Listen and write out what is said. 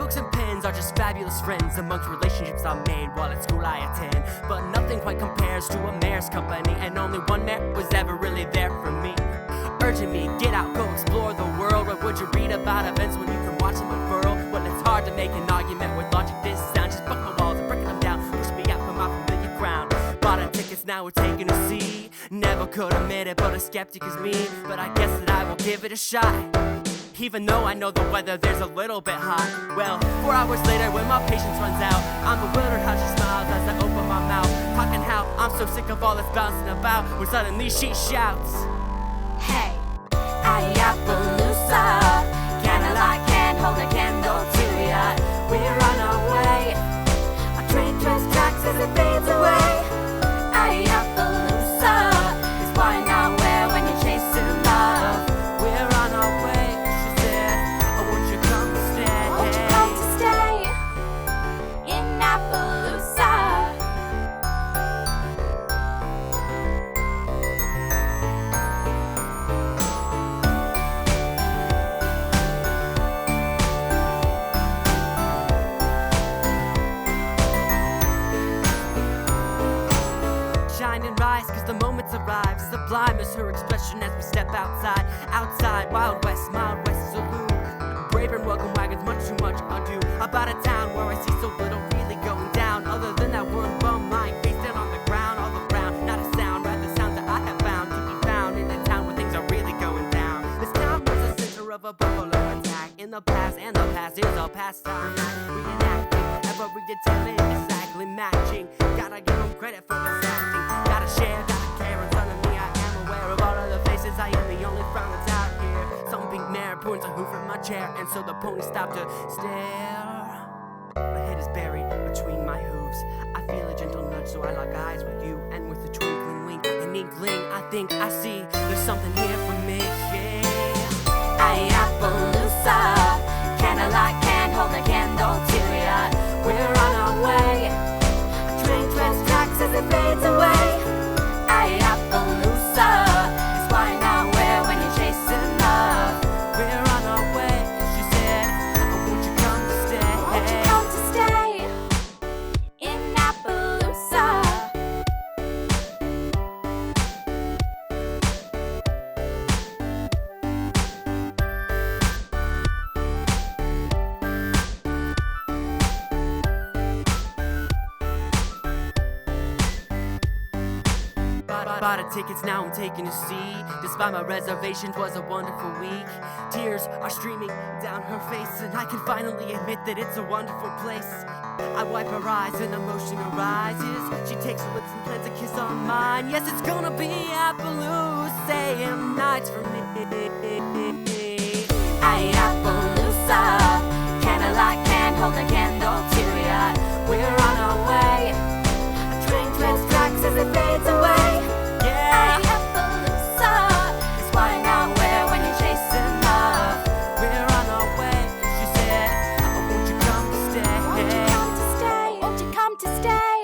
Notebooks and pens are just fabulous friends amongst relationships I made while at school I attend. But nothing quite compares to a mayor's company, and only one mayor was ever really there for me, urging me, get out, go explore the world. What would you read about events when you can watch them unfurl? Well, it's hard to make an argument with logic this sound. Just buck my walls and breaking them down, push me out from my familiar ground. Bought our tickets, now we're taking a seat. Never could admit it, but a skeptic is me. But I guess that I will give it a shot, even though I know the weather there's a little bit hot. Well, 4 hours later when my patience runs out, I'm bewildered how she smiles as I open my mouth, talking how I'm so sick of all this bouncing about, when suddenly she shouts, "Hey, Appaloosa, candlelight can't hold a candle to ya. We're on our way. Our train turns tracks as it fades away. Appaloosa is why not where when you're chasing love. we're on our way, she said, oh, won't you come to stay? Won't you come to stay in Appaloosa?" Shine and rise, cause the moment's arrived. Sublime is her expression as we step outside. Outside, Wild West saloon. Brave and welcome wagons, much too much ado. About a town where I see so little really going down, other than that one bum lying face down on the ground. All around, not a sound, rather sounds that I have found to be found in a town where things are really going down. This town was the center of a buffalo attack. In the past, and the past is a pastime. Reenacting, every detail is exactly matching. Gotta give them credit for this acting. Gotta share, gotta care, in front of me I am aware of all of the faces. I am the only frown that's out here. Some pink mare points a hoof from my chair, and so the pony stopped to stare. My head is buried between my hooves. I feel a gentle nudge, so I lock eyes with you, and with a twinkling wink, an inkling, I think I see there's something here for me. Yeah. Appaloosa, candlelight can't hold a candle to ya. We're on our way. Our train treads tracks as it fades away. Appaloosa is why not where when you're chasing love. We're on our way, she said, oh, won't you come to stay? Won't you come to stay in Appaloosa? Bought her tickets, now I'm taking a seat. Despite my reservations, was a wonderful week. Tears are streaming down her face, and I can finally admit that it's a wonderful place. I wipe her eyes and emotion arises. She takes her lips and plants a kiss on mine. Yes, it's gonna be Appaloosa nights for me. Appaloosa, candlelight can't hold a candle to ya. We're on our way. A train treads tracks as it fades away. Yeah, Appaloosa is why not where when you're chasing love. we're on our way, she said, oh, won't you come to stay? Won't you come to stay? Won't you come to stay?